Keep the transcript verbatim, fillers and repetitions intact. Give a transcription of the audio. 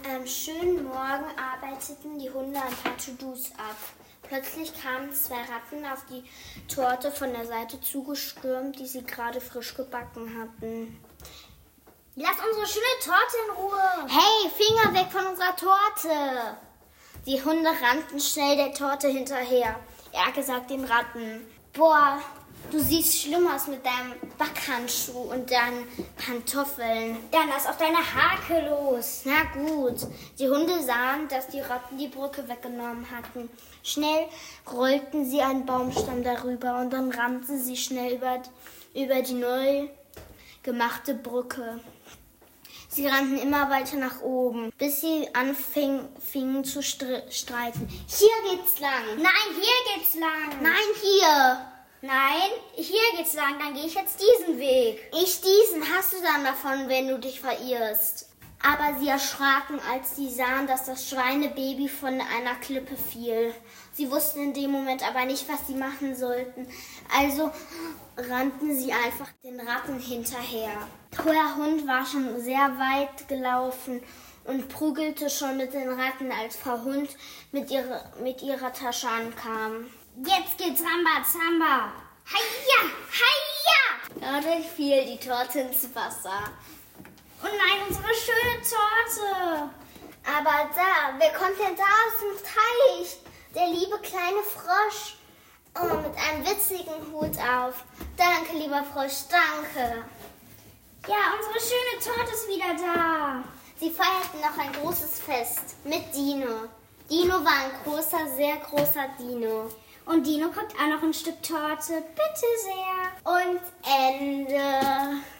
einem schönen Morgen arbeiteten die Hunde ein paar To-Dos ab. Plötzlich kamen zwei Ratten auf die Torte von der Seite zugestürmt, die sie gerade frisch gebacken hatten. Lass unsere schöne Torte in Ruhe. Hey, Finger weg von unserer Torte! Die Hunde rannten schnell der Torte hinterher. Er gesagt den Ratten, boah, du siehst schlimm aus mit deinem Backhandschuh und deinen Pantoffeln. Dann lass auf deine Hake los. Na gut, die Hunde sahen, dass die Ratten die Brücke weggenommen hatten. Schnell rollten sie einen Baumstamm darüber und dann rannten sie schnell über, über die neu gemachte Brücke. Sie rannten immer weiter nach oben, bis sie anfingen fingen zu str- streiten. Hier geht's lang. Nein, hier geht's lang. Nein, hier. Nein, hier geht's lang. Dann gehe ich jetzt diesen Weg. Ich diesen hast du dann davon, wenn du dich verirrst. Aber sie erschraken, als sie sahen, dass das Schweinebaby von einer Klippe fiel. Sie wussten in dem Moment aber nicht, was sie machen sollten. Also rannten sie einfach den Ratten hinterher. Der Hund war schon sehr weit gelaufen und prügelte schon mit den Ratten, als Frau Hund mit ihrer, mit ihrer Tasche ankam. Jetzt geht's Rambazamba. Heia, heia! Dadurch fiel die Torte ins Wasser. Oh nein, unsere schöne Torte. Aber da, wer kommt denn da aus dem Teich? Der liebe kleine Frosch. Oh, mit einem witzigen Hut auf. Danke, lieber Frosch, danke. Ja, unsere schöne Torte ist wieder da. Sie feierten noch ein großes Fest mit Dino. Dino war ein großer, sehr großer Dino. Und Dino kriegt auch noch ein Stück Torte. Bitte sehr. Und Ende.